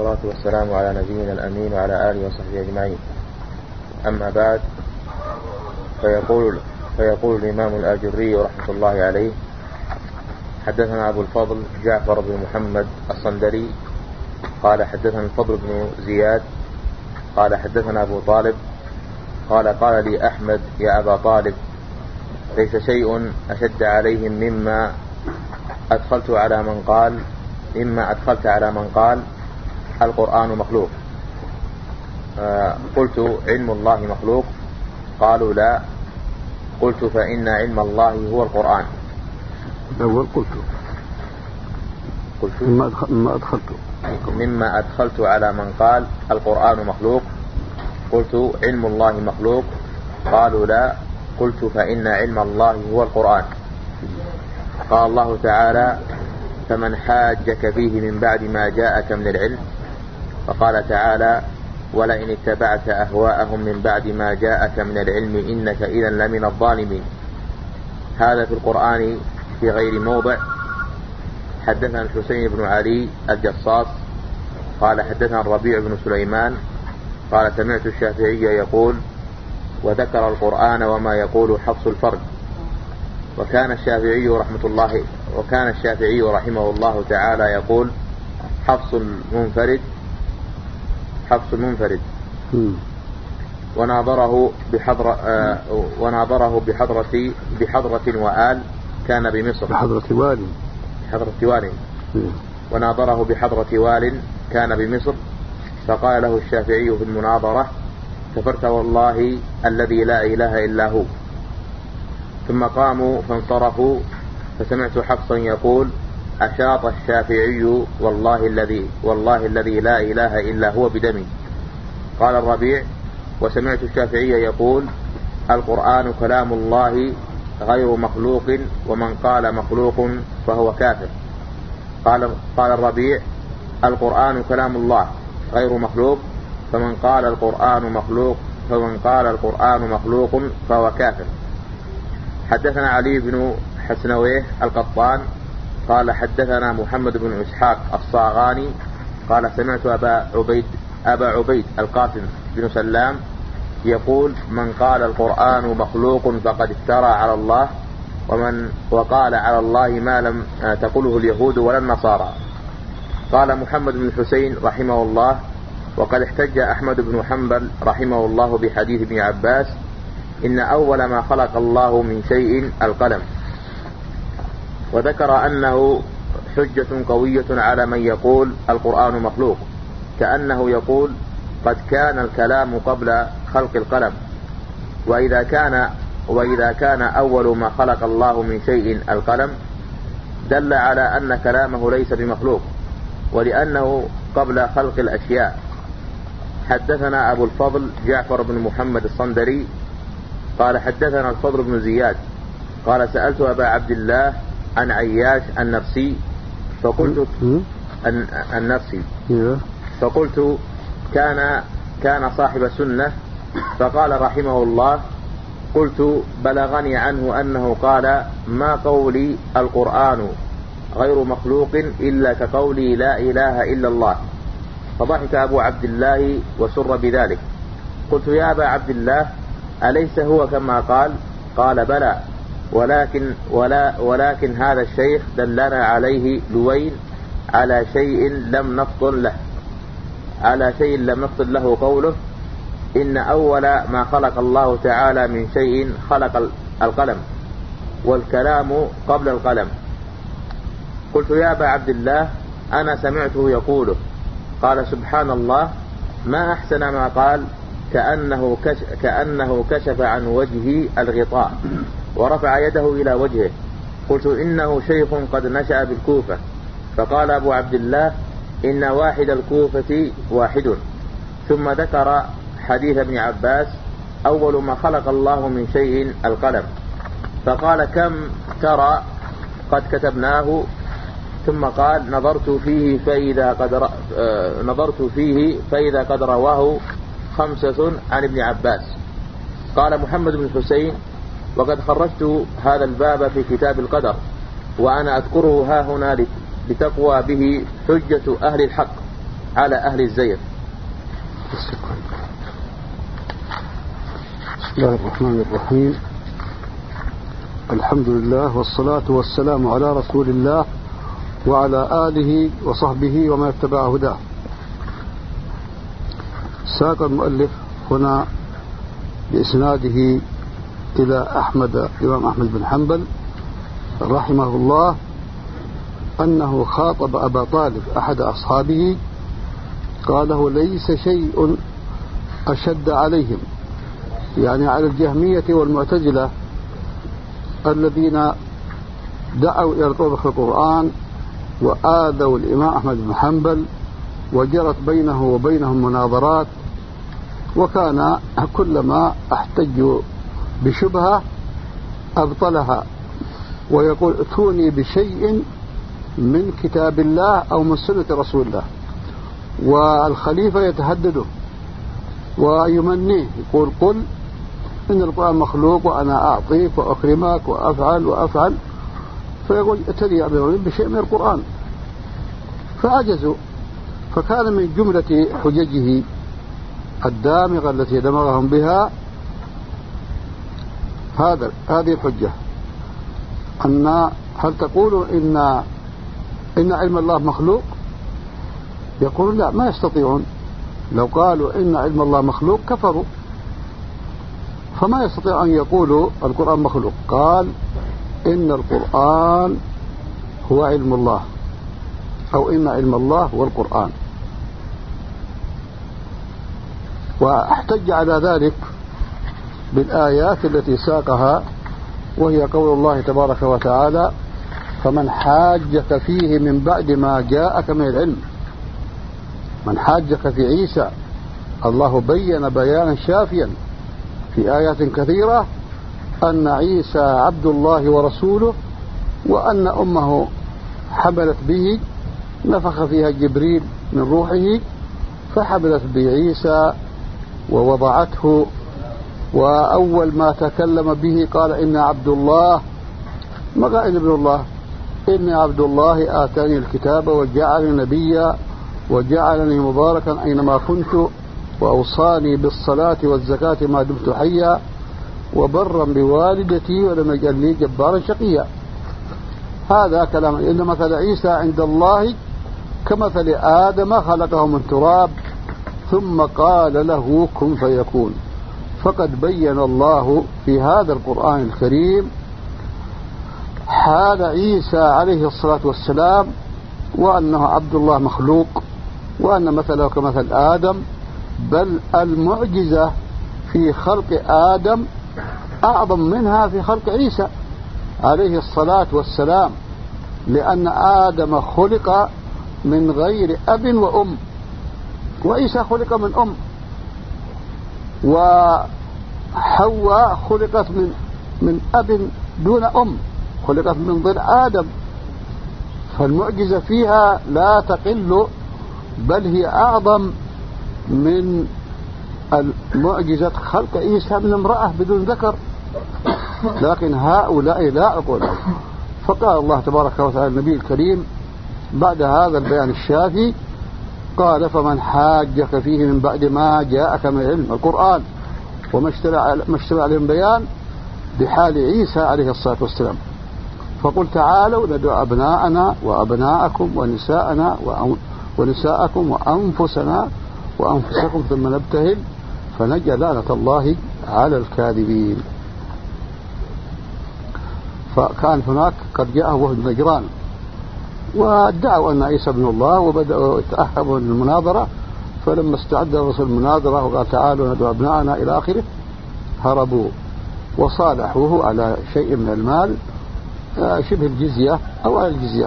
والصلاة والسلام على نبينا الأمين وعلى آله وصحبه أجمعين. أما بعد، فيقول الإمام الآجري رحمة الله عليه: حدثنا أبو الفضل جعفر بن محمد الصندري قال حدثنا الفضل بن زياد قال حدثنا أبو طالب قال لي أحمد: يا أبا طالب، ليس شيء أشد عليهم مما أدخلت على من قال القرآن مخلوق. قلت: علم الله مخلوق؟ قالوا: لا. قلت: فإن علم الله هو القرآن. الأول قلت مما أدخلت على من قال القرآن مخلوق. قلت: علم الله مخلوق؟ قالوا: لا. قلت: فإن علم الله هو القرآن. قال الله تعالى: فمن حاجك فيه من بعد ما جاءك من العلم. فقال تعالى: ولئن اتبعت أهواءهم من بعد ما جاءك من العلم إنك إذا لمن الظالمين. هذا في القرآن في غير موضع. حدثنا الحسين بن علي الجصاص قال حدثنا الربيع بن سليمان قال سمعت الشافعي يقول: وذكر القرآن وما يقول حفص الفرد. وكان الشافعي رحمه الله تعالى يقول: حفص المنفرد. وناظره بحضرة وآل كان بمصر. بحضرة وال. وناظره بحضرة وال كان بمصر. فقال له الشافعي في المناظرة: كفرت والله الذي لا إله إلا هو. ثم قاموا فانصرفوا، فسمعت حفصا يقول: أشاط الشافعي والله الذي لا إله إلا هو بدمي. قال الربيع: وسمعت الشافعي يقول: القرآن كلام الله غير مخلوق، ومن قال مخلوق فهو كافر. قال الربيع: القرآن كلام الله غير مخلوق، فمن قال القرآن مخلوق فهو كافر. حدثنا علي بن حسنويه القطان قال حدثنا محمد بن إسحاق الصاغاني قال سمعت أبا عبيد القاسم بن سلام يقول: من قال القرآن مخلوق فقد افترى على الله، وقال على الله ما لم تقله اليهود ولا النصارى. قال محمد بن الحسين رحمه الله: وقد احتج أحمد بن حنبل رحمه الله بحديث ابن عباس: إن أول ما خلق الله من شيء القلم. وذكر أنه حجة قوية على من يقول القرآن مخلوق، كأنه يقول: قد كان الكلام قبل خلق القلم. وإذا كان أول ما خلق الله من شيء القلم دل على أن كلامه ليس بمخلوق، ولأنه قبل خلق الأشياء. حدثنا أبو الفضل جعفر بن محمد الصندري قال حدثنا الفضل بن زياد قال سألت أبا عبد الله عن عياش فقلت كان صاحب سنة. فقال رحمه الله: قلت: بلغني عنه أنه قال: ما قولي القرآن غير مخلوق إلا كقولي لا إله إلا الله. فضحك أبو عبد الله وسر بذلك. قلت: يا أبا عبد الله، أليس هو كما قال؟ قال: بلى، ولكن هذا الشيخ دلنا عليه لوين على شيء لم نفصل له قوله: إن أول ما خلق الله تعالى من شيء خلق القلم، والكلام قبل القلم. قلت: يا أبا عبد الله، أنا سمعته يقوله. قال: سبحان الله، ما أحسن ما قال، كأنه كشف عن وجهه الغطاء ورفع يده إلى وجهه. قلت: إنه شيخ قد نشأ بالكوفة. فقال أبو عبد الله: إن واحد الكوفة واحد. ثم ذكر حديث ابن عباس: أول ما خلق الله من شيء القلم. فقال: كم ترى قد كتبناه؟ ثم قال: نظرت فيه فإذا قد رواه 5 عن ابن عباس. قال محمد بن الحسين: وقد خرجت هذا الباب في كتاب القدر، وأنا أذكره ها هنا لتقوى به حجة أهل الحق، على أهل الزيغ. بسم الله الرحمن الرحيم. الحمد لله والصلاة والسلام على رسول الله وعلى آله وصحبه ومن اتبع هداه. ساق المؤلف هنا بإسناده إلى الإمام أحمد بن حنبل رحمه الله أنه خاطب أبا طالب أحد أصحابه قال له: ليس شيء أشد عليهم، يعني على الجهمية والمعتزلة الذين دعوا إلى طبخ القرآن وآذوا الإمام أحمد بن حنبل، وجرت بينه وبينهم مناظرات، وكان كلما احتجوا بشبهة أبطلها ويقول: ائتوني بشيء من كتاب الله أو من سنة رسول الله. والخليفة يتهدده ويمنيه، يقول: قل إن القرآن مخلوق وأنا أعطيك وأكرمك وأفعل. فيقول: ائتني يا أمير المؤمنين بشيء من القرآن. فعجزوا. فكان من جملة حججه الدامغة التي دمغهم بها هذه الحجة: هل تقولوا إن علم الله مخلوق؟ يقولون: لا، ما يستطيعون. لو قالوا إن علم الله مخلوق كفروا، فما يستطيع أن يقولوا القرآن مخلوق. قال: إن القرآن هو علم الله، أو إن علم الله هو القرآن. واحتج على ذلك بالآيات التي ساقها، وهي قول الله تبارك وتعالى: فمن حاجك فيه من بعد ما جاءك من العلم. من حاجك في عيسى، الله بين بيانا شافيا في آيات كثيرة أن عيسى عبد الله ورسوله، وأن أمه حملت به، نفخ فيها جبريل من روحه فحملت بعيسى ووضعته، وأول ما تكلم به قال: إن عبد الله، ما قال ابن الله، إن عبد الله آتاني الكتاب وجعلني نبيا وجعلني مباركا أينما كنت وأوصاني بالصلاة والزكاة ما دمت حيا وبرا بوالدتي ولم يجعلني جبارا شقيا. هذا كلام. إن مثل عيسى عند الله كمثل آدم خلقه من تراب ثم قال له كن فيكون. فقد بين الله في هذا القرآن الكريم حال عيسى عليه الصلاة والسلام، وأنه عبد الله مخلوق، وأن مثله كمثل آدم، بل المعجزة في خلق آدم أعظم منها في خلق عيسى عليه الصلاة والسلام، لأن آدم خلق من غير أب وأم، وعيسى خلق من أم، وحواء خلقت من أب دون أم، خلقت من ضلع آدم. فالمعجزة فيها لا تقل، بل هي أعظم من المعجزة خلق عيسى من امرأة بدون ذكر. لكن هؤلاء لا عقول. فقال الله تبارك وتعالى النبي الكريم بعد هذا البيان الشافي، قال: فمن حاجك فيه من بعد ما جاءك من علم القرآن، وما اشترى عليهم بيان بحال عيسى عليه الصلاة والسلام. فقل تعالوا ندعو أبناءنا وأبناءكم ونساءكم وأنفسنا وأنفسكم ثم نبتهل فنجعل لعنة الله على الكاذبين. فكان هناك قد جاءه وفد نجران وادعوا أن عيسى ابن الله، وبدأوا يتأهبوا للمناظرة. فلما استعد الرسول المناظرة وقال تعالوا ندعو أبناءنا إلى آخره، هربوا وصالحوه على شيء من المال شبه الجزية أو على الجزية،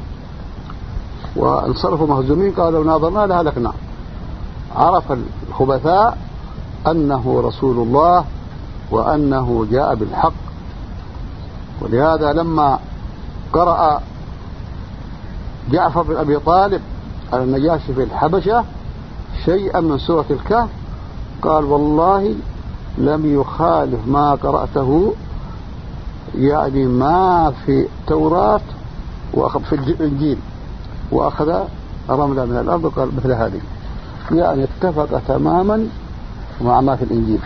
وانصرفوا مهزومين. قالوا ناظرنا لهلكنا. عرف الخبثاء أنه رسول الله وأنه جاء بالحق. ولهذا لما قرأ جعفر بن أبي طالب على النجاشي في الحبشة شيئا من سورة الكهف قال: والله لم يخالف ما قرأته، يعني ما في التوراة وفي الإنجيل، وأخذ رملة من الأرض قال مثل هذه، يعني اتفق تماما مع ما في الإنجيل.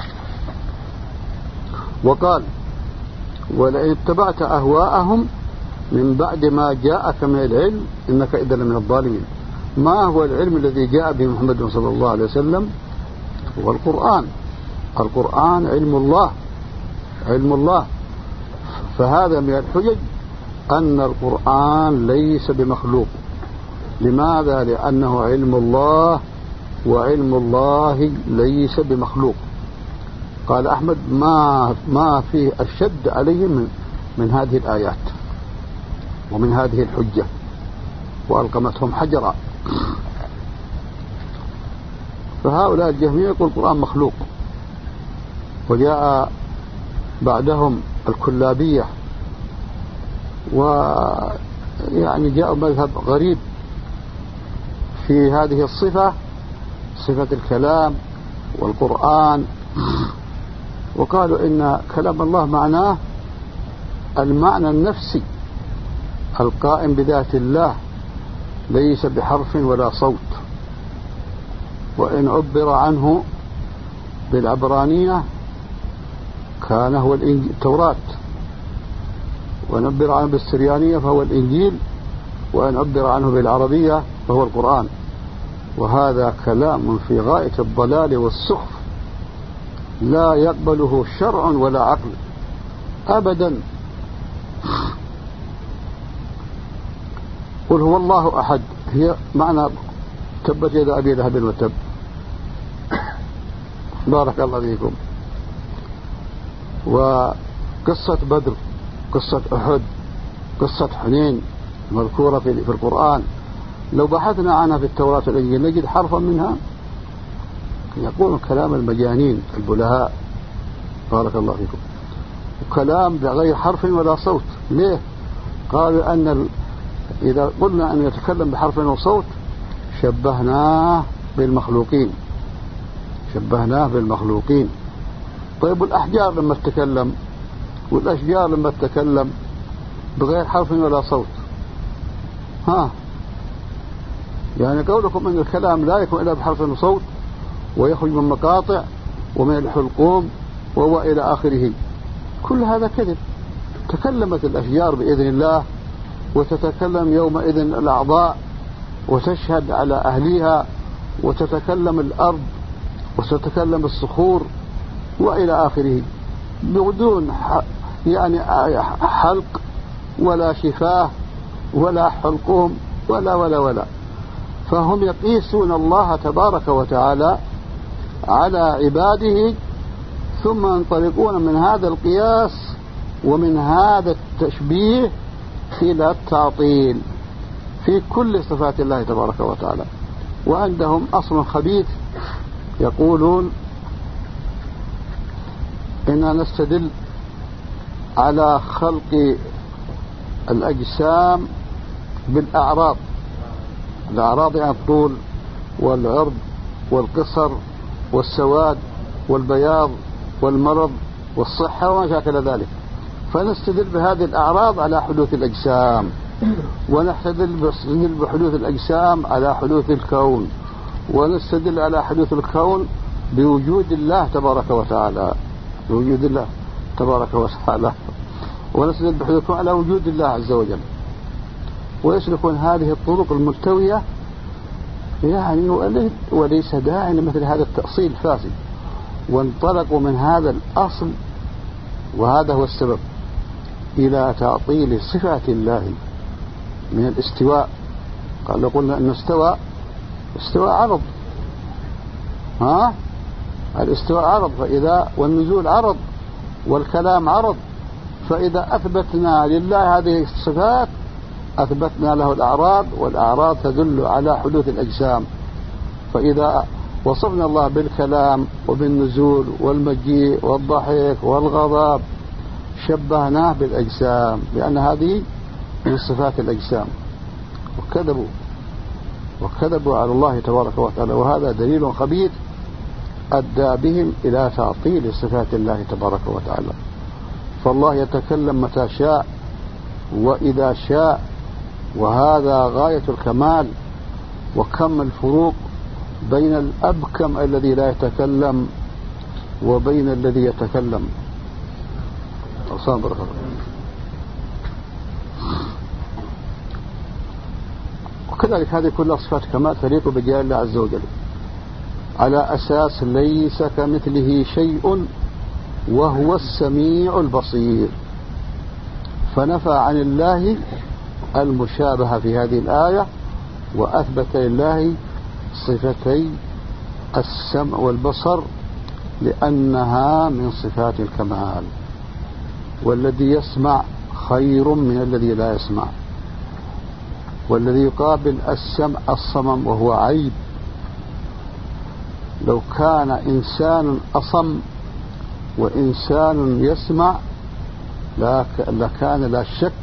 وقال ولئن اتبعت أهواءهم من بعد ما جاءك من العلم إنك إذا لمن الظالمين. ما هو العلم الذي جاء به محمد صلى الله عليه وسلم؟ هو القرآن. القرآن علم الله، علم الله. فهذا من الحجج أن القرآن ليس بمخلوق. لماذا؟ لأنه علم الله، وعلم الله ليس بمخلوق. قال أحمد ما فيه أشد عليهم من هذه الآيات ومن هذه الحجة، وألقمتهم حجرا. فهؤلاء الجهمية يقول القرآن مخلوق. وجاء بعدهم الكلابية، ويعني جاء مذهب غريب في هذه الصفة، صفة الكلام والقرآن، وقالوا إن كلام الله معناه المعنى النفسي القائم بذات الله، ليس بحرف ولا صوت. وإن عبر عنه بالعبرانية كان هو التوراة، وإن عبر عنه بالسريانية فهو الإنجيل، وإن عبر عنه بالعربية فهو القرآن. وهذا كلام في غاية الضلال والسخف، لا يقبله شرع ولا عقل أبدا. قل هو الله أحد هي معنى تبت يد أبي لهب وتب. بارك الله فيكم. وقصة بدر، قصة أحد، قصة حنين مذكورة في القرآن، لو بحثنا عنها في التوراة والإنجيل نجد حرفا منها يقول كلام المجانين البلهاء. بارك الله فيكم. وكلام بغير حرف ولا صوت. ليه؟ قالوا أن إذا قلنا أن يتكلم بحرف وصوت شبهناه بالمخلوقين، شبهناه بالمخلوقين. طيب والأحجار لما تتكلم، والأشجار لما تتكلم بغير حرف ولا صوت، يعني قولكم أن الكلام لا يكون إلا بحرف وصوت ويخرج من مقاطع ومن الحلقوم وهو إلى آخره، كل هذا كذب. تكلمت الأشجار بإذن الله، وتتكلم يومئذ الأعضاء وتشهد على أهليها، وتتكلم الأرض وتتكلم الصخور وإلى آخره، بدون يعني حلق ولا شفاه ولا حلقوم ولا ولا ولا. فهم يقيسون الله تبارك وتعالى على عباده، ثم ينطلقون من هذا القياس ومن هذا التشبيه إلى التعطيل في كل صفات الله تبارك وتعالى. وعندهم أصل خبيث، يقولون إننا نستدل على خلق الأجسام بالأعراض. الأعراض يعني الطول والعرض والقصر والسواد والبياض والمرض والصحة وما شاكل ذلك. فنستدل بهذه الأعراض على حدوث الأجسام، ونستدل بحدوث الأجسام على حدوث الكون، ونستدل على حدوث الكون بوجود الله تبارك وتعالى، بوجود الله تبارك وتعالى، ونستدل بحدوث الكون على وجود الله عز وجل. ويسلكون هذه الطرق الملتوية يعني، وليس داعي لمثل هذا التأصيل الفاسد. وانطلقوا من هذا الأصل، وهذا هو السبب، إلى تعطيل صفات الله من الاستواء. قال لو قلنا أنه استواء عرض، الاستواء عرض، والنزول عرض، والكلام عرض. فإذا أثبتنا لله هذه الصفات أثبتنا له الأعراض، والأعراض تدل على حدوث الأجسام. فإذا وصفنا الله بالكلام وبالنزول والمجيء والضحك والغضب شبهناه بالأجسام، لأن هذه من صفات الأجسام. وكذبوا على الله تبارك وتعالى، وهذا دليل خبيث أدى بهم إلى تعطيل صفات الله تبارك وتعالى. فالله يتكلم متى شاء وإذا شاء، وهذا غاية الكمال وكم الفروق بين الأبكم الذي لا يتكلم وبين الذي يتكلم. صابر. وكذلك هذه كلها صفات كمال تليق بجلال الله عز وجل، على أساس ليس كمثله شيء وهو السميع البصير، فنفى عن الله المشابهة في هذه الآية، وأثبت لله صفتي السمع والبصر لأنها من صفات الكمال. والذي يسمع خير من الذي لا يسمع، والذي يقابل السمع الصمم وهو عيب. لو كان إنسان أصم وإنسان يسمع لكان لا شك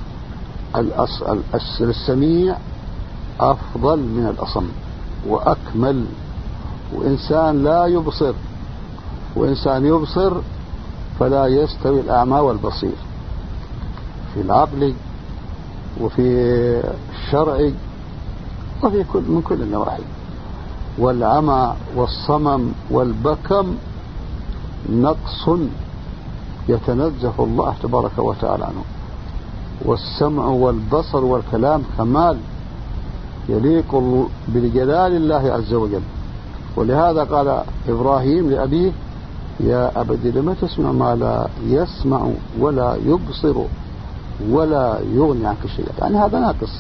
السميع أفضل من الأصم وأكمل. وإنسان لا يبصر وإنسان يبصر فلا يستوي الأعمى والبصير في العقل وفي الشرع وفي من كل النواحي. والعمى والصمم والبكم نقص يتنزه الله تبارك وتعالى عنه، والسمع والبصر والكلام كمال يليق بجلال الله عز وجل. ولهذا قال إبراهيم لأبيه: يا أبت لم تسمع ما لا يسمع ولا يبصر ولا يغني عنك شيئا. يعني هذا ناقص،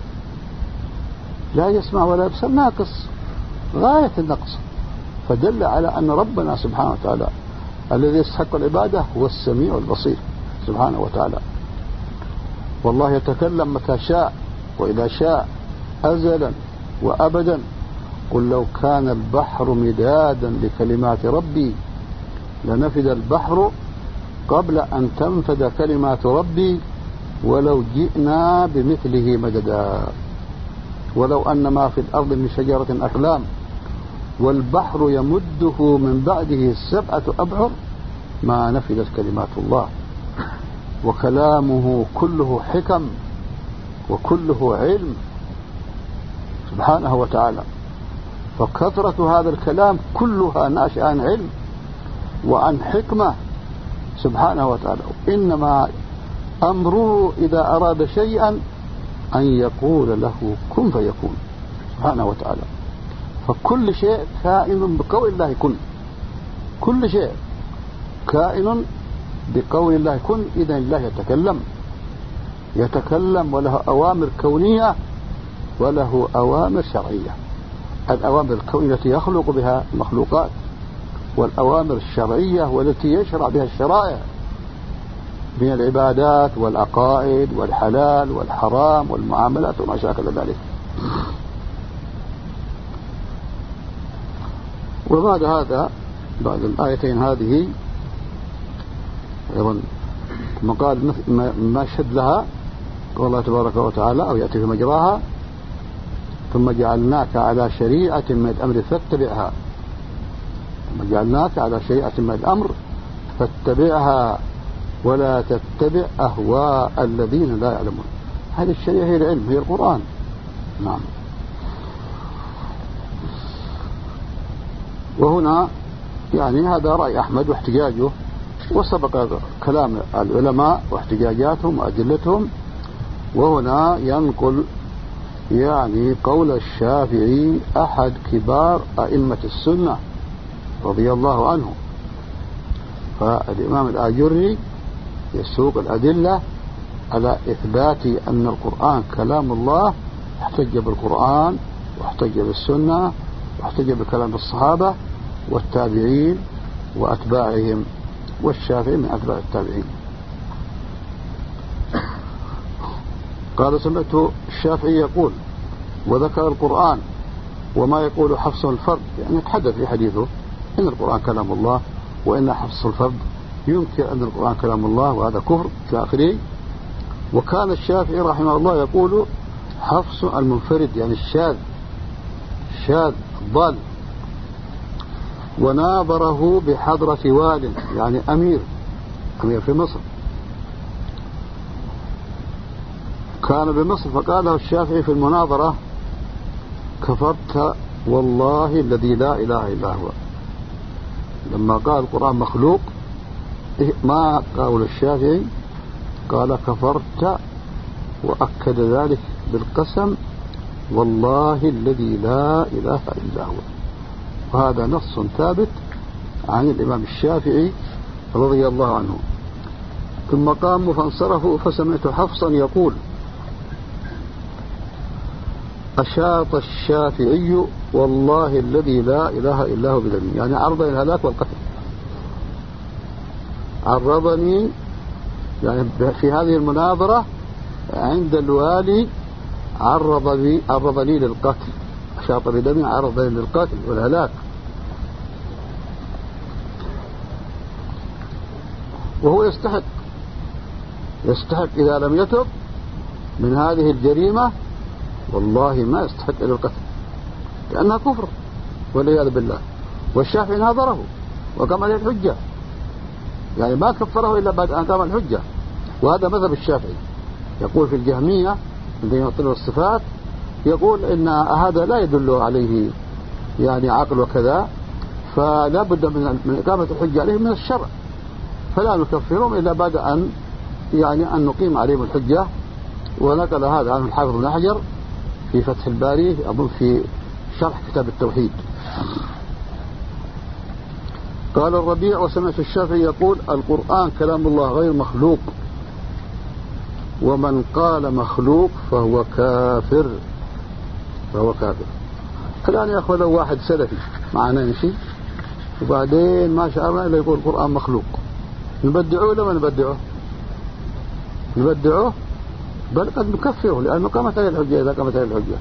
لا يسمع ولا يبصر، ناقص غاية النقص. فدل على أن ربنا سبحانه وتعالى الذي يستحق العبادة هو السميع البصير سبحانه وتعالى. والله يتكلم متى شاء وإذا شاء أزلا وأبدا. قل لو كان البحر مدادا لكلمات ربي لنفد البحر قبل أن تنفد كلمات ربي ولو جئنا بمثله مددا. ولو أن ما في الأرض من شجرة أكلام والبحر يمده من بعده 7 أبحر ما نفدت كلمات الله. وكلامه كله حكم وكله علم سبحانه وتعالى. فكثرة هذا الكلام كلها ناشئة عن علم وعن حكمة سبحانه وتعالى. إنما أمره إذا أراد شيئا أن يقول له كن فيكون سبحانه وتعالى. فكل شيء كائن بقول الله كن، كل شيء كائن بقول الله كن. إذن الله يتكلم وله أوامر كونية وله أوامر شرعية. الأوامر الكونية التي يخلق بها المخلوقات، والأوامر الشرعية والتي يشرع بها الشرائع من العبادات والعقائد والحلال والحرام والمعاملات وما شاكل ذلك. وبعد هذا بعد الآيتين هذه أيضا ثم قال ما شد لها قال الله تبارك وتعالى أو يأتي في مجراها: ثم جعلناك على شريعة من الأمر فاتبعها. ثم جعلناك على شريعة من الأمر فاتبعها ولا تتبع أهواء الذين لا يعلمون. هذه الشريعة هي العلم، هي القرآن. نعم. وهنا يعني هذا رأي أحمد واحتجاجه، وسبق كلام العلماء واحتجاجاتهم وأدلتهم. وهنا ينقل يعني قول الشافعي أحد كبار أئمة السنة رضي الله عنه. فالإمام الآجري يسوق الأدلة على إثبات أن القرآن كلام الله، احتج بالقرآن واحتج بالسنة واحتج بكلام الصحابة والتابعين وأتباعهم، والشافعي من أتباع التابعين. قال: سمعت الشافعي يقول وذكر القرآن وما يقول حفص الفرد، يعني يتحدث في حديثه إن القرآن كلام الله وإن حفص الفرد ينكر أن القرآن كلام الله وهذا كفر في آخره. وكان الشافعي رحمه الله يقول حفص المنفرد يعني الشاذ الضال. وناظره بحضرة وال يعني أمير في مصر، كان بمصر. فقال له الشافعي في المناظرة كفرت والله الذي لا إله إلا هو. لما قال القرآن مخلوق ما قول الشافعي، قال كفرت، وأكد ذلك بالقسم والله الذي لا إله إلا هو. وهذا نص ثابت عن الإمام الشافعي رضي الله عنه. ثم قاموا فانصرفوا فسمعت حفصا يقول: أشاط الشافعي والله الذي لا إله إلا هو بدمي، يعني عرضني الهلاك والقتل، عرضني يعني في هذه المناظرة عند الوالي، عرضني للقتل، أشاط بدمي عرضني للقتل والهلاك. وهو يستحق إذا لم يتب من هذه الجريمة والله ما يستحق إلى القتل، لأنها كفر والعياذ بالله. والشافعي ناظره وقام عليه الحجة، يعني ما كفره إلا بعد أن قام الحجة. وهذا مذهب الشافعي، يقول في الجهمية عندما يعطل الصفات، يقول إن هذا لا يدل عليه يعني عقل وكذا، فلا بد من إقامة الحجة عليه من الشرع، فلا نكفرهم إلا بعد أن يعني أن نقيم عليهم الحجة. ونقل هذا عنه الحافظ بن حجر في فتح الباري أظن في شرح كتاب التوحيد. قال الربيع: وسمعت الشافعي يقول: القرآن كلام الله غير مخلوق، ومن قال مخلوق فهو كافر. الآن يا أخوة لو واحد سلفي معنا نمشي وبعدين ما شاء الله إلا يقول القرآن مخلوق، نبدعوه ولا ما نبدعوه؟ نبدعوه، بل قد نكفره لأنه قامت عليه الحجة. إذا قامت عليه الحجة،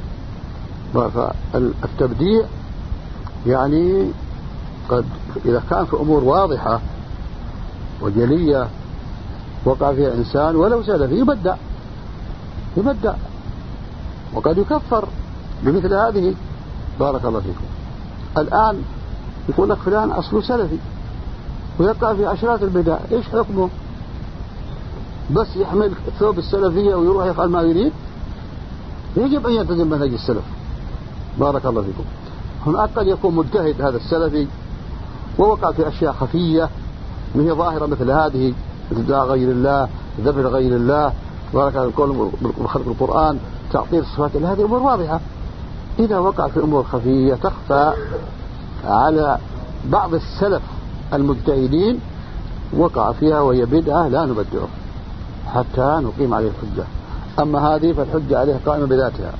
فالتبديع يعني قد إذا كان في أمور واضحة وجلية وقع فيها إنسان ولو سلفي يبدع وقد يكفر بمثل هذه. بارك الله فيكم. الآن يقول لك فلان أصله سلفي ويقع في عشرات البدع، إيش حكمه؟ بس يحمل ثوب السلفية ويروح يفعل ما يريد؟ يجب أن يلتزم منهج السلف. بارك الله فيكم. هناك قد يكون مجتهد هذا السلفي ووقع في أشياء خفية ما هي ظاهرة مثل هذه، مثل دعاء غير الله، ذبح غير الله، بارك الله بخلق القرآن، تعطيل الصفات، هذه أمور واضحة. إذا وقع في أمور خفية تخفى على بعض السلف المجتهدين وقع فيها وهي بدعة، لا نبدعه حتى نقيم عليه الحجة. أما هذه فالحجة عليها قائمة بذاتها.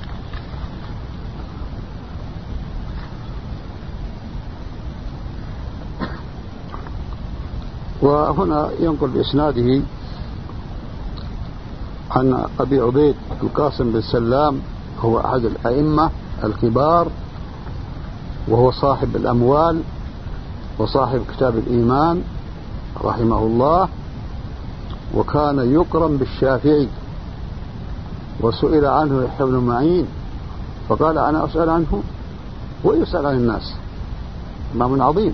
وهنا ينقل بإسناده عن أبي عبيد القاسم بن سلام، هو أحد الأئمة الكبار، وهو صاحب الأموال وصاحب كتاب الإيمان رحمه الله، وكان يكرم بالشافعي، وسئل عنه يحيى بن معين فقال: أنا أسأل عنه ويسأل عن الناس. إمام عظيم.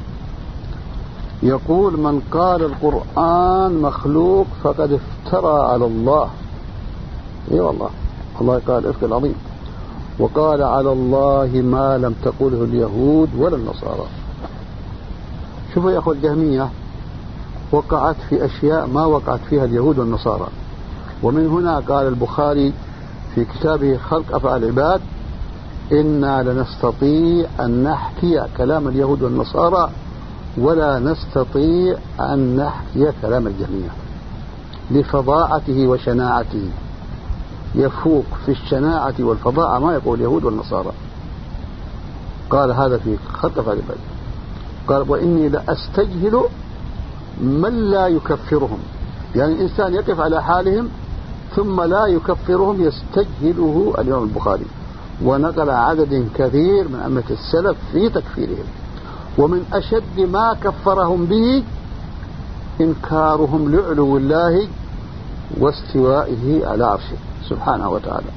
يقول: من قال القرآن مخلوق فقد افترى على الله. اي والله، الله قال الإفك العظيم: وقال على الله ما لم تقله اليهود ولا النصارى. شوفوا يا أخوة، الجهمية وقعت في أشياء ما وقعت فيها اليهود والنصارى. ومن هنا قال البخاري في كتابه خلق أفعال العباد: إنا لنستطيع أن نحكي كلام اليهود والنصارى ولا نستطيع أن نحكي كلام الجهمية، لفظاعته وشناعته، يفوق في الشناعة والفظاعة ما يقول اليهود والنصارى. قال هذا في خلق أفعال العباد. قال: وإني لأستجهل من لا يكفرهم، يعني الإنسان يقف على حالهم ثم لا يكفرهم يستجهله الإمام البخاري. ونقل عدد كثير من أئمة السلف في تكفيرهم. ومن أشد ما كفرهم به إنكارهم لعلو الله واستوائه على عرشه سبحانه وتعالى.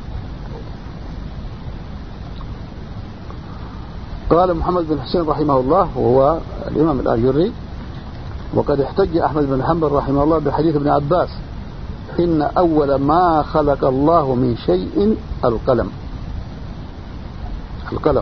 قال محمد بن حسين رحمه الله، وهو الإمام الآجري: وقد احتج أحمد بن حنبل رحمه الله بحديث ابن عباس: إن أول ما خلق الله من شيء القلم. القلم.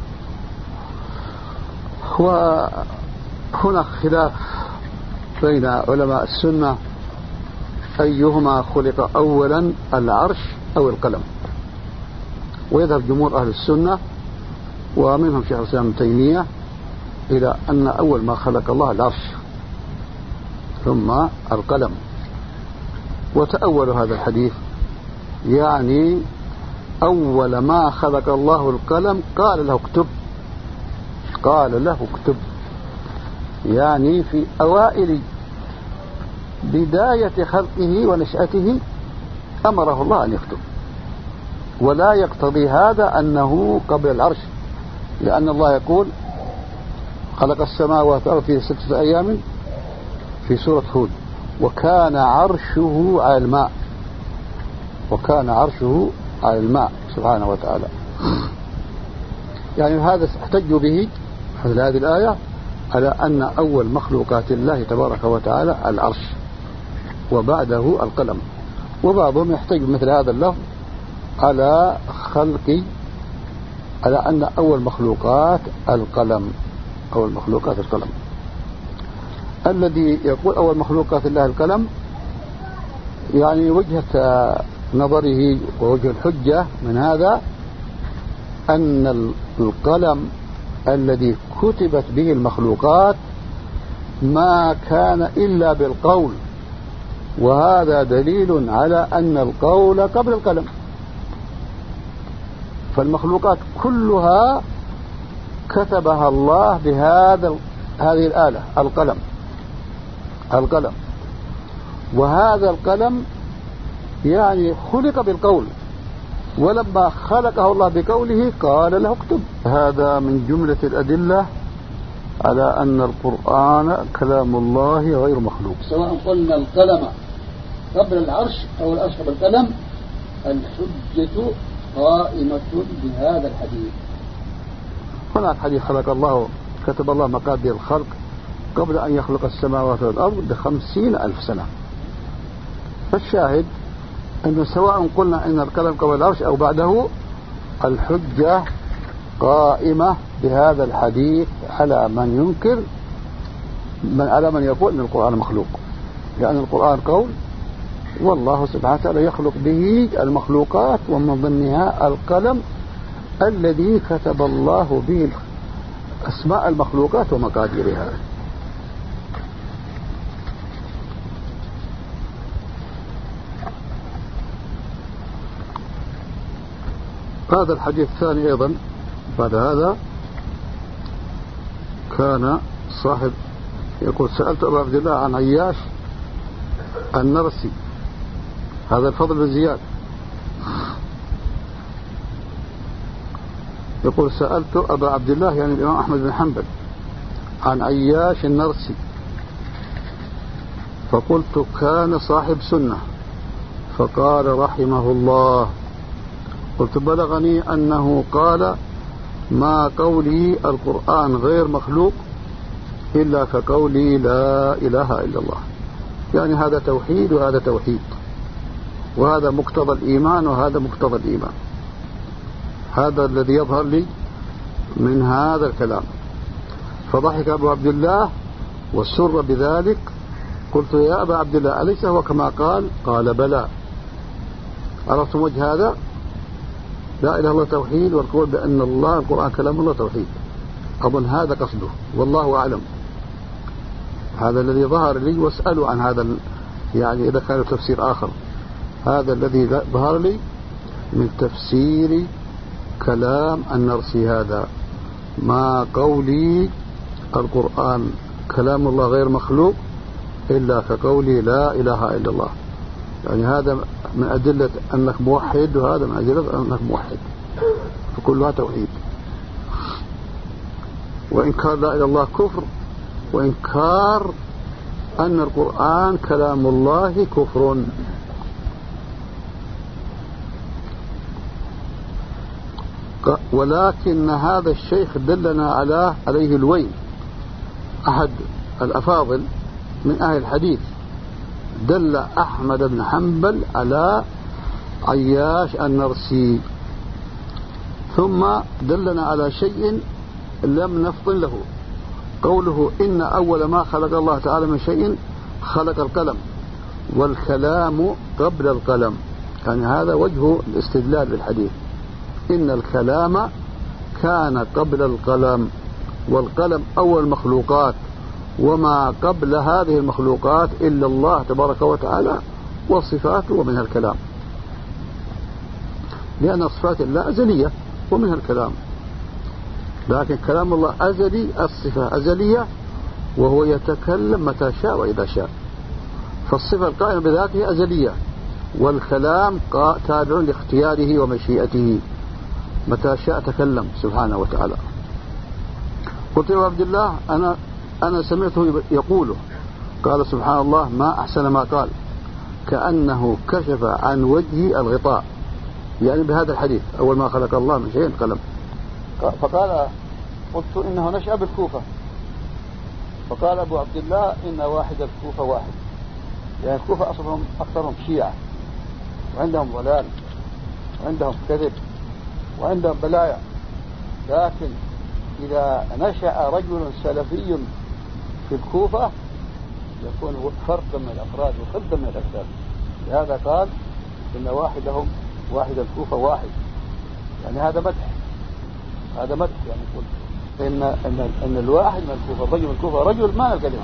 وهنا خلاف بين علماء السنة أيهما خلق أولا، العرش أو القلم. ويذهب جمهور أهل السنة ومنهم شيخ الإسلام ابن تيمية إلى أن أول ما خلق الله العرش ثم القلم. وتأول هذا الحديث، يعني أول ما خلق الله القلم قال له اكتب، قال له اكتب، يعني في أوائل بداية خلقه ونشأته أمره الله أن يكتب. ولا يقتضي هذا أنه قبل العرش، لأن الله يقول خلق السماوات والأرض في 6 أيام في سورة هود، وكان عرشه على الماء، وكان عرشه على الماء سبحانه وتعالى. يعني هذا احتجوا به هذه الآية على أن أول مخلوقات الله تبارك وتعالى العرش وبعده القلم. وبعضهم يحتج مثل هذا اللفظ على على أن أول مخلوقات القلم، أول مخلوقات القلم. الذي يقول أول مخلوقات الله القلم، يعني وجهة نظره ووجه الحجة من هذا أن القلم الذي كتبت به المخلوقات ما كان إلا بالقول، وهذا دليل على أن القول قبل القلم. فالمخلوقات كلها كتبها الله هذه الآلة القلم. وهذا القلم يعني خلق بالقول، ولما خلقه الله بقوله قال له اكتب. هذا من جملة الأدلة على أن القرآن كلام الله غير مخلوق. سواء قلنا القلم قبل العرش أو العرش قبل القلم، الحجة قائمة بهذا الحديث. هناك حديث كتب الله مقادير الخلق قبل أن يخلق السماوات والأرض ب50,000 سنة. فالشاهد أنه سواء قلنا أن القلم قبل العرش أو بعده، الحجة قائمة بهذا الحديث على من ينكر، على من يقول أن القرآن مخلوق، لأن القرآن قول، والله سبحانه وتعالى يخلق به المخلوقات، ومن ضمنها القلم الذي كتب الله به أسماء المخلوقات ومقاديرها. هذا الحديث الثاني أيضا بعد هذا، كان صاحب يقول سألت أبا عبد الله عن عياش النرسي، هذا الفضل بن زياد، يقول سألت أبا عبد الله يعني الإمام أحمد بن حنبل عن عياش النرسي، فقلت كان صاحب سنة، فقال رحمه الله. قلت بلغني أنه قال ما قولي القرآن غير مخلوق إلا كقولي لا إله إلا الله. يعني هذا توحيد وهذا توحيد، وهذا مقتضى الإيمان وهذا مقتضى الإيمان. هذا الذي يظهر لي من هذا الكلام. فضحك أبو عبد الله وسر بذلك. قلت يا أبا عبد الله أليس هو كما قال؟ قال بلى. عرفتم وجه هذا؟ لا إله إلا الله توحيد، والقول بأن الله القرآن كلام الله توحيد. أظن هذا قصده والله أعلم. هذا الذي ظهر لي، واسألوا عن هذا يعني إذا كان تفسير آخر. هذا الذي ظهر لي من تفسير كلام النرسي، هذا ما قولي القرآن كلام الله غير مخلوق إلا كقولي لا إله إلا الله. يعني هذا من أدلة أنك موحد، وهذا من أدلة أنك موحد، فكلها توحيد. وإنكار لا إله إلا الله كفر، وإنكار أن القرآن كلام الله كفر. ولكن هذا الشيخ دلنا عليه الوين، أحد الأفاضل من أهل الحديث، دل أحمد بن حنبل على عياش النرسي، ثم دلنا على شيء لم نفطن له، قوله إن أول ما خلق الله تعالى من شيء خلق القلم، والكلام قبل القلم. يعني هذا وجه الاستدلال بالحديث، إن الكلام كان قبل القلم، والقلم أول المخلوقات، وما قبل هذه المخلوقات إلا الله تبارك وتعالى وصفاته ومنها الكلام، لأن صفات الله أزلية ومنها الكلام، لكن كلام الله أزلي، الصفة أزلية، وهو يتكلم متى شاء وإذا شاء، فالصفة القائمة بذاته أزلية، والكلام تابع لاختياره ومشيئته، متى شاء تكلم سبحانه وتعالى. قلت له عبد الله أنا سمعته يقوله، قال سبحان الله ما أحسن ما قال، كأنه كشف عن وجهي الغطاء، يعني بهذا الحديث أول ما خلق الله من شيء قلم. فقال قلت إنه نشأ بالكوفة، فقال أبو عبد الله إن واحد الكوفة واحد، يعني الكوفة أصلهم أكثرهم شيعة، وعندهم ضلال وعندهم كذب وعندهم بلايا، لكن إذا نشأ رجل سلفي في الكوفة يكون فردا من الأفراد وخدا من الأجساد، لهذا قال إن واحد الكوفة واحد، يعني هذا مدح، هذا مدح، يعني يقول إن الواحد من الكوفة، رجل من الكوفة، رجل ما الكلمة.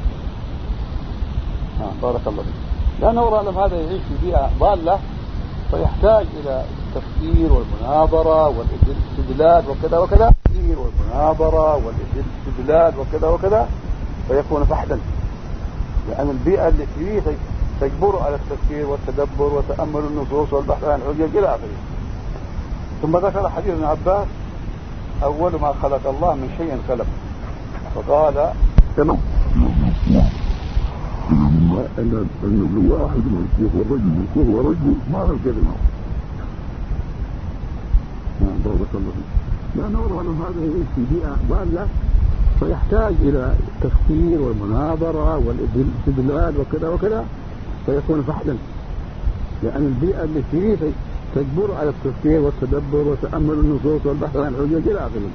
بارك الله فيك. لأنه رأى هذا يعيش في بيئة ضالة، فيحتاج إلى التفكير والمناظرة والاستدلال وكذا وكذا، والمناظرة والاستدلال وكذا وكذا، فيكون فحدا، لأن البيئة اللي فيه تجبره على التفكير والتدبر وتأمل النصوص والبحث عن الحجج إلى آخره. ثم ذكر حديث ابن عباس أول ما خلق الله من شيء قلم، فقال تمام أن الواحد من الكوفة هو رجل ما له كلمة. بارك الله فيك. لأنه هذا يعيش في بيئة ضالة، فيحتاج إلى التفكير والمناظرة والاستدلال وكذا وكذا، فيكون فحلا، لأن البيئة اللي فيه تجبر على التفكير والتدبر وتأمل النصوص والبحث عن الحجج إلى آخره.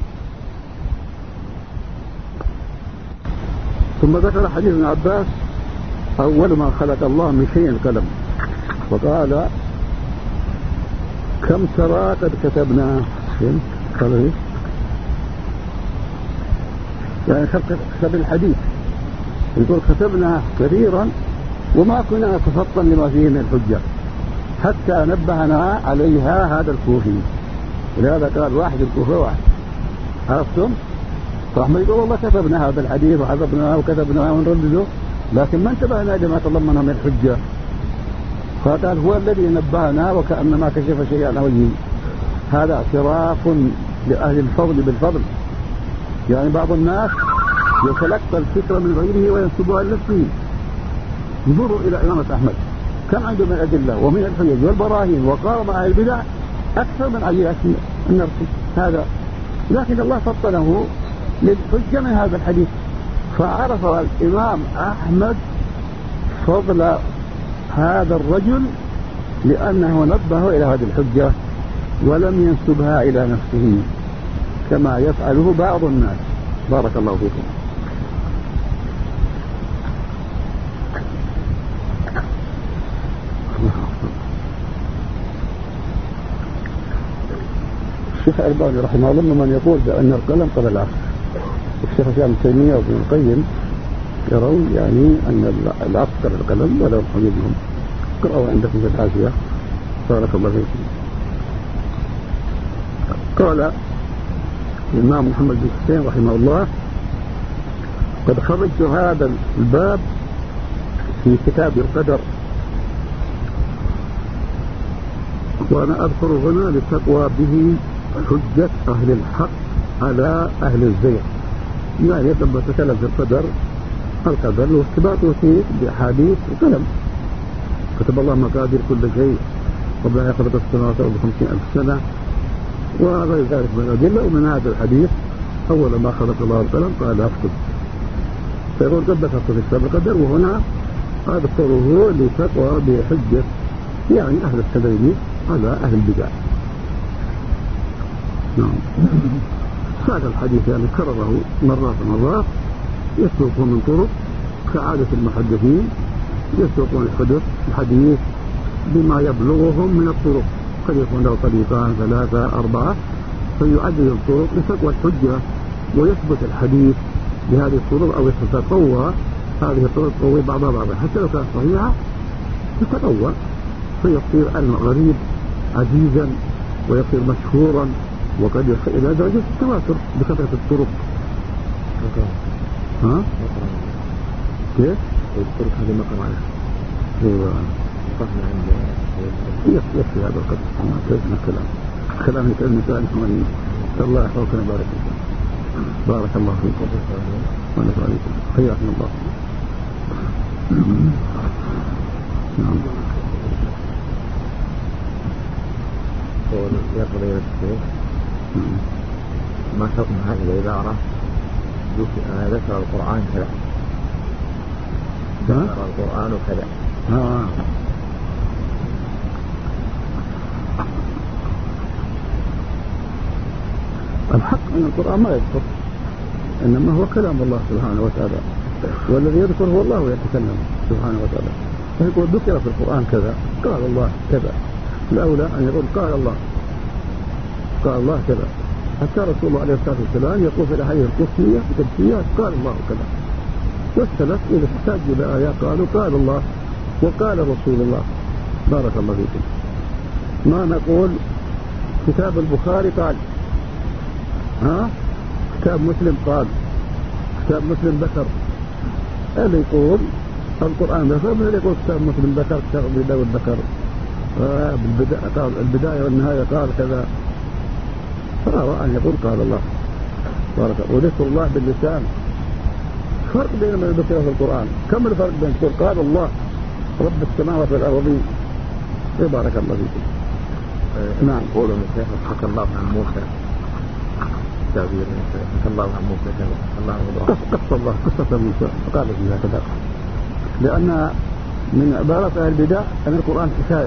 ثم ذكر حديث ابن عباس أول ما خلق الله من شيء قلم، وقال كم ترى قد كتبنا، يعني كتب الحديث، يقول كتبنا كثيرا وما كنا نتفطن لما فيه من الحجة، حتى نبهنا عليها هذا الكوفي، ولهذا قال واحد الكوفة واحد. عرفتم؟ فأحمد يقول والله كتبنا هذا الحديث وحفظناه وكتبناه ونردده، لكن ما انتبهنا لما تضمنه من الحجة. فقال هو الذي نبهنا وكأنما كشف شيئا عن وجهه. هذا اعتراف لأهل الفضل بالفضل، يعني بعض الناس يتلقى الفكرة من غيره وينسبها لنفسه. انظروا إلى إمامة أحمد كم عنده من الأدلة ومن الحجج والبراهين، وقارب مع البدع أكثر من علي النرسي هذا، لكن الله فطنه للحجة من هذا الحديث، فعرف الإمام أحمد فضل هذا الرجل لأنه نبه إلى هذه الحجة ولم ينسبها إلى نفسه كما يفعله بعض الناس. بارك الله فيكم. الشيخ الألباني رحمه الله من يقول بأن القلم قبل العصر، الشيخ ابن تيمية وابن القيم يرون يعني أن العصر قبل القلم ولا حججهم. قرأوا عندكم في الحاشية. بارك الله فيكم. قال الإمام محمد بن حسين رحمه الله قد خرجت هذا الباب في كتاب القدر، وأنا أذكر هنا لتقوى به حجة أهل الحق على أهل الزيغ. يعني لما تكلم في القدر واثباته فيه بأحاديث وكلام، كتب الله مقادير كل شيء قبل أن يخلق السماوات والأرض ب50,000 سنة وغير ذلك من الأدلة. ومن هذا الحديث أول ما خلق الله القلم قال اكتب، فيقول قد ذكرت في كتاب القدر، وهنا أذكره لتقوى بحجة يعني أهل التدين على أهل البدع. نعم. هذا الحديث يعني كرره مرات يسوقون من طرق كعادة المحدثين، يسوقون الحديث بما يبلغهم من الطرق، قد يكون له طريقان 3 4 فيعدد الطرق لتقوى الحجة ويثبت الحديث بهذه الطرق، أو يتقوى هذه الطرق تقوي بعضها حتى لو كانت صحيحة تتقوى فيصير الغريب عزيزا ويصير مشهورا، وقد يصل إلى درجة التواتر بكثرة الطرق. ها؟ كيف؟ الطرق هذه مقرأة. ايوه. يكفي هذا القدر. ما تجمع كلام يتكلم ثاني. الله يحفظكم ويبارك فيكم. بارك الله فيكم. ونفع عليكم. حياكم الله. نعم. يا فضيلة الشيخ، ما حكم هذه العبارة ذكر القرآن كذا؟ ذكر القرآن كذا. الحق أن القرآن ما يذكر، إنما هو كلام الله سبحانه وتعالى، والذي يذكر هو الله يتكلم سبحانه وتعالى. فيقول ذكر في القرآن كذا، قال الله كذا، الأولى أن يقول قال الله كذا. حتى رسول الله عليه الصلاة والسلام يقول في الأحاديث القدسية قال الله كذا، والسلف إذا احتاجوا إلى آيات قالوا قال الله وقال رسول الله. بارك الله فيكم. ما نقول كتاب البخاري قال، كتاب مسلم قال، كتاب مسلم ذكر. اللي يقول القرآن ذكر، اللي يقول كتاب مسلم ذكر، كتاب أبي داود ذكر، البداية والنهاية قال كذا. فأرى أن يقول قال الله. بارك الله. وذكر الله باللسان فرق بين ما ذكر في القرآن. كم الفرق بين تقول قال الله رب السماوات والأرضين؟ بارك الله فيكم. نعم. قولوا مثل حكى الله عن موسى، تعبير حكى الله عن موسى كذا، قصة موسى قال فيها كذا، لأن من عبارة أهل البدع أن القرآن حكاية،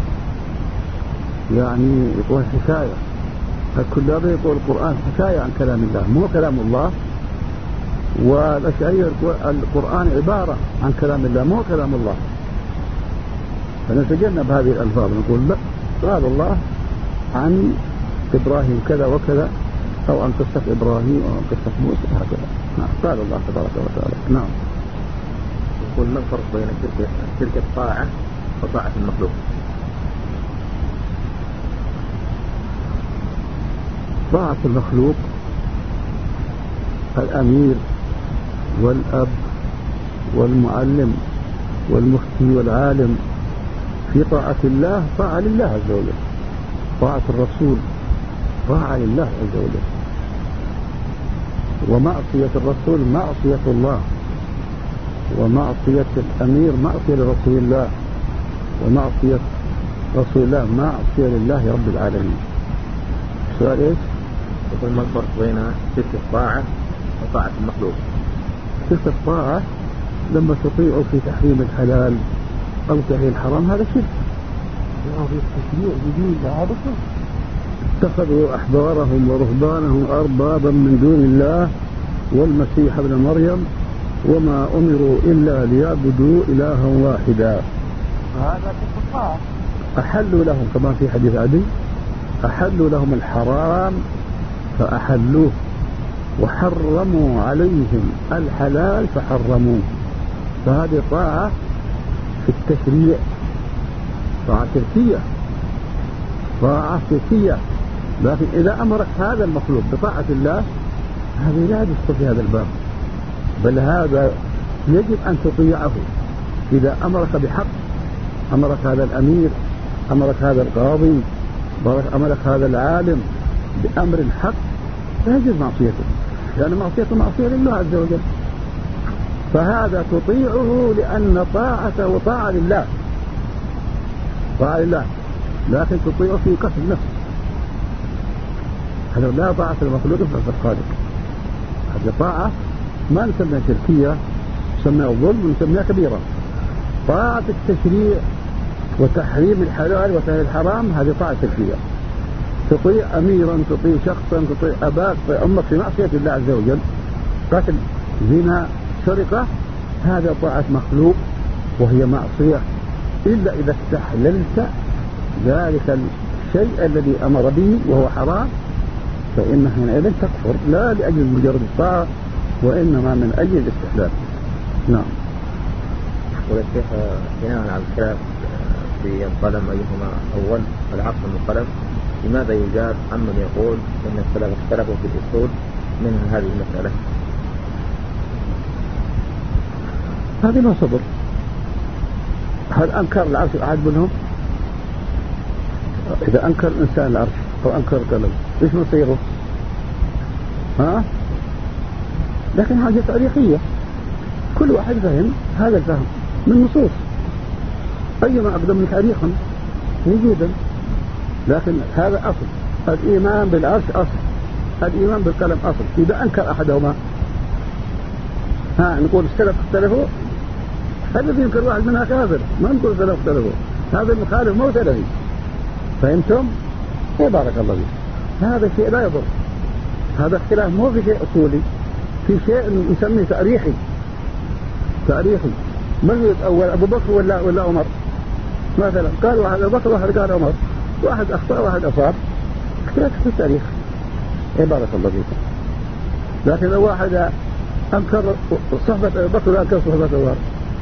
يعني يقول حكاية. الكلابي يقول القرآن حكاية عن كلام الله، مو كلام الله. والأشعرية القرآن عبارة عن كلام الله، مو كلام الله. فنتجنب هذه الألفاظ، نقول لا، قال الله عن إبراهيم كذا وكذا، أو عن قصة إبراهيم أو عن قصة موسى هكذا. نعم. قال الله تبارك وتعالى. نعم. يقول ما الفرق بين تلك الطاعة وطاعة المخلوق؟ طاعة المخلوق الأمير والأب والمعلم والمفتي والعالم. في طاعة الله طاعة لله عز وجل، طاعة الرسول طاعة لله عز وجل، ومعصية الرسول معصية الله، ومعصية الأمير معصية لرسول الله، ومعصية رسول الله معصية لله رب العالمين. السؤال إيش؟ يقول ما الفرق بين تلك الطاعة وطاعة المخلوق؟ تلك الطاعة لما تطيعوا في تحريم الحلال أو تحريم الحرام هذا شرك، في التشريع جديد. هذا اتخذوا أحبارهم ورهبانهم أربابا من دون الله والمسيح ابن مريم وما أمروا إلا ليعبدوا إلها واحدا. هذا تلك الطاعة. أحلوا لهم كما في حديث عدي، أحلوا لهم الحرام فأحلوه، وحرموا عليهم الحلال فحرموه. فهذه طاعة في التشريع، طاعة شركية، طاعة شركية. لكن إذا أمرك هذا المخلوق بطاعة الله هذه لا تدخل في هذا الباب، بل هذا يجب أن تطيعه. إذا أمرك بحق، أمرك هذا الأمير، أمرك هذا القاضي، أمرك هذا العالم بأمر الحق لا يجوز معصيته، لأن معصيته معصية لله عز وجل. فهذا تطيعه لأن طاعته طاعة لله، طاعة لله، لكن تطيعه في قتل النفس. هذا لا طاعة المخلوق في الخالق. هذه طاعة ما نسميها شركية، نسميها ظلم ونسميها كبيرة. طاعة التشريع وتحريم الحلال وتحريم الحرام هذه طاعة شركية. تطيع أميرا، تطيع شخصا، تطيع أباك، تطيع أمك في معصية الله عز وجل، قتل، زنا، سرقة، هذا طاعة مخلوق وهي معصية، إلا إذا استحللت ذلك الشيء الذي أمر به وهو حرام، فإنه حينئذ تكفر، لا لأجل مجرد الطاعة وإنما من أجل الاستحلال. نعم. والشيخ بناء على الخلاف في القلم أيهما أول، العقل من القلم، لماذا يجاب عمن يقول أن السلف اختلفوا في الأصول منها هذه المسألة؟ هذه ما صبر. هل أنكر العرش أحد منهم؟ إذا أنكر الإنسان العرش أو أنكر القلم إيش مصيره؟ لكن حاجة تاريخية، كل واحد فهم هذا الفهم من نصوص، أيما أقدم من تاريخا وجودا، لكن هذا أصل. الإيمان بالعرش أصل، الإيمان بالقلم أصل. إذا أنكر أحدهما نقول السلف اختلفوا، الذي ينكر واحد منها كافر، ما نقول السلف اختلفوا، هذا المخالف مو سلفي. فهمتم؟ بارك الله فيك. هذا الشيء لا يضر، هذا اختلاف مو في شيء أصولي، في شيء نسميه تاريخي. من الأول أبو بكر ولا عمر مثلا؟ قال واحد أبو بكر، واحد قال عمر، واحد أخطأ واحد أصاب، اختلاف في التاريخ. بارك الله فيك. لكن لو واحد أنكر صحبة أبو بكر ولا أنكر صحبة عمر،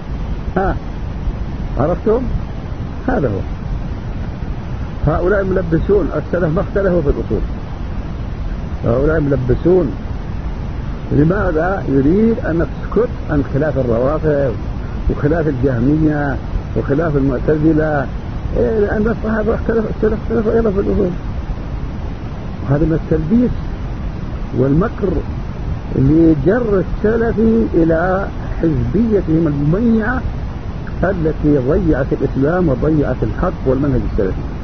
عرفتم؟ هذا هو. هؤلاء ملبسون، السلف ما اختلفوا في الأصول، هؤلاء ملبسون. لماذا؟ يريد أن تسكت عن خلاف الروافض وخلاف الجهمية وخلاف المعتزلة، لأن الصحابة اختلفوا أيضا في الأصول. وهذا من التلبيس والمكر اللي جر السلفي إلى حزبيتهم المميعة التي ضيعت الإسلام وضيعت الحق والمنهج السلفي.